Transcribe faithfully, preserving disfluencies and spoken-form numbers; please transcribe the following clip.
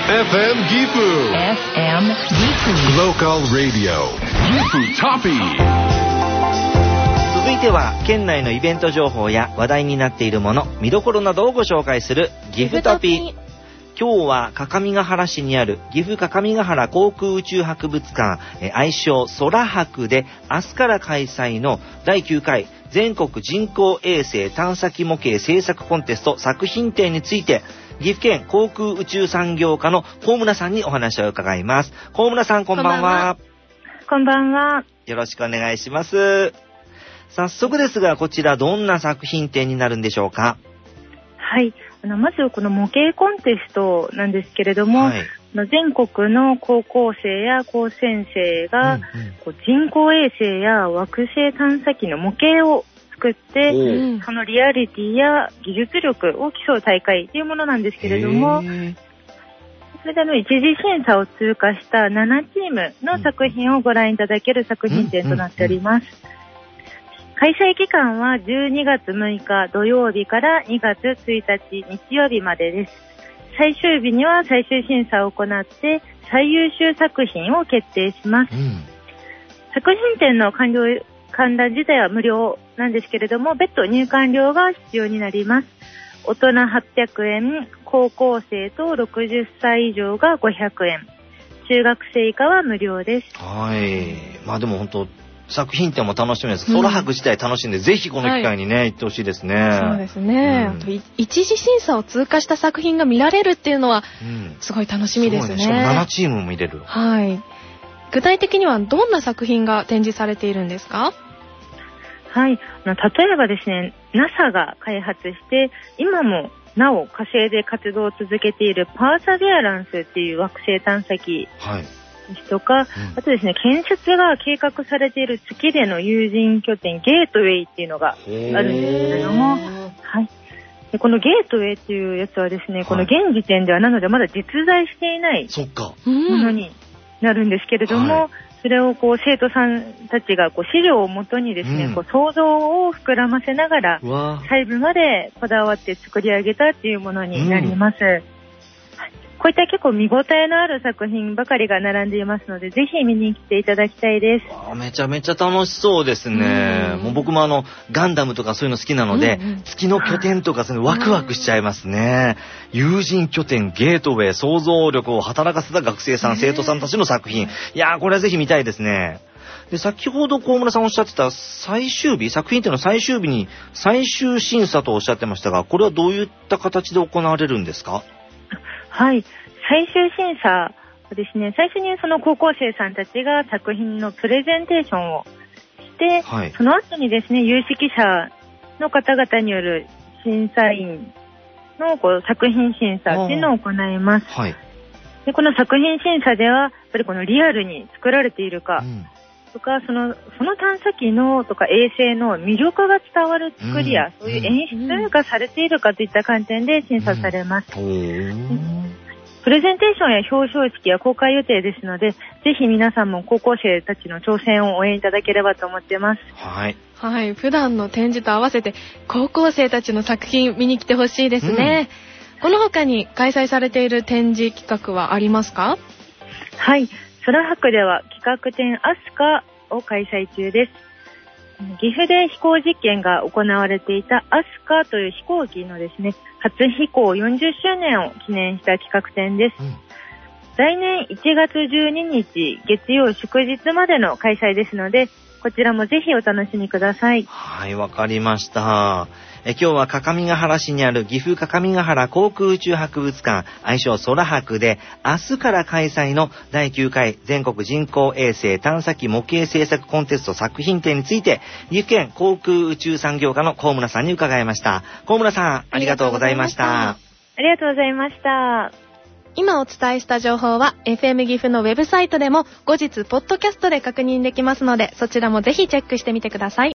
エフエム ギフ エフエム ギフ Local Radio ギフトピー。 続いては県内のイベント情報や話題になっているもの、見どころなどをご紹介するギフトピー。今日は各務原市にある岐阜各務原航空宇宙博物館、愛称空博で明日から開催のだいきゅうかい全国人工衛星探査機模型製作コンテスト作品展について、岐阜県航空宇宙産業課の高村さんにお話を伺います。高村さん、こんばんは。 こんばんは。 よろしくお願いします。早速ですが、こちらどんな作品展になるんでしょうか？ はい、あのまずこの模型コンテストなんですけれども、はい、全国の高校生や高専生が、うんうん、こう人工衛星や惑星探査機の模型を作って、うん、そのリアリティや技術力を競う大会というものなんですけれども、それであの一次審査を通過したななチームの作品をご覧いただける作品展となっております。開催期間はじゅうにがつむいか土曜日からにがつついたち日曜日までです。最終日には最終審査を行って最優秀作品を決定します。うん、作品展の観覧観覧自体は無料なんですけれども、別途入館料が必要になります。大人はっぴゃくえん、高校生とろくじゅっさい以上がごひゃくえん、中学生以下は無料です。 はい。まあでも本当作品展も楽しみです。空博自体楽しんで、うん、ぜひこの機会にね、はい、行ってほしいですね。 そうですね。うん、あと一次審査を通過した作品が見られるっていうのは、うん、すごい楽しみですね。 すごいね。しかもななチームも見れる。 はい。具体的にはどんな作品が展示されているんですか？ はい。例えばですね、ナサ が開発して今もなお火星で活動を続けているパーサビアランスっていう惑星探査機。はい。ですとか、うん、あとですね、建設が計画されている月での有人拠点ゲートウェイっていうのがあるんですけれども、はい、でこのゲートウェイっていうやつはですね、はい、この現時点ではなのでまだ実在していないものになるんですけれども、はい、それをこう生徒さんたちがこう資料をもとにですね、うん、こう想像を膨らませながら細部までこだわって作り上げたっていうものになります。うん、こういった結構見応えのある作品ばかりが並んでいますので、ぜひ見に来ていただきたいです。 めちゃめちゃ楽しそうですね。もう僕もあのガンダムとかそういうの好きなので、うんうん、月の拠点とかそういうのワクワクしちゃいますね。有人拠点ゲートウェイ、想像力を働かせた学生さん、生徒さんたちの作品。いやー、これはぜひ見たいですね。で、先ほど高村さんおっしゃってた最終日、作品展の最終日に最終審査とおっしゃってましたが、これはどういった形で行われるんですか？ はい、最終審査はですね、最初にその高校生さんたちが作品のプレゼンテーションをして、はい、その後にですね、有識者の方々による審査員のこう作品審査っていうのを行います。はい、でこの作品審査ではやっぱりこのリアルに作られているか、うんとか、その、その探査機のとか衛星の魅力が伝わる作りや、うん、そういう演出がされているかといった観点で審査されます。うんうん、プレゼンテーションや表彰式は公開予定ですので、ぜひ皆さんも高校生たちの挑戦を応援いただければと思っています。 はい。はい。普段の展示と合わせて高校生たちの作品見に来てほしいですね。うん、この他に開催されている展示企画はありますか？ はい。空博では企画展アスカを開催中です。岐阜で飛行実験が行われていたアスカという飛行機のですね、初飛行よんじゅっしゅうねんを記念した企画展です。うん、来年いちがつじゅうににち月曜祝日までの開催ですので、こちらもぜひお楽しみください。 はい、わかりました。え今日は各務原市にある岐阜各務原航空宇宙博物館愛称空博で明日から開催のだいきゅうかい全国人工衛星探査機模型製作コンテスト作品展について岐阜県航空宇宙産業課の高村さんに伺いました。高村さん、ありがとうございました。 ありがとうございました。 今お伝えした情報は エフエム 岐阜のウェブサイトでも後日ポッドキャストで確認できますので、そちらもぜひチェックしてみてください。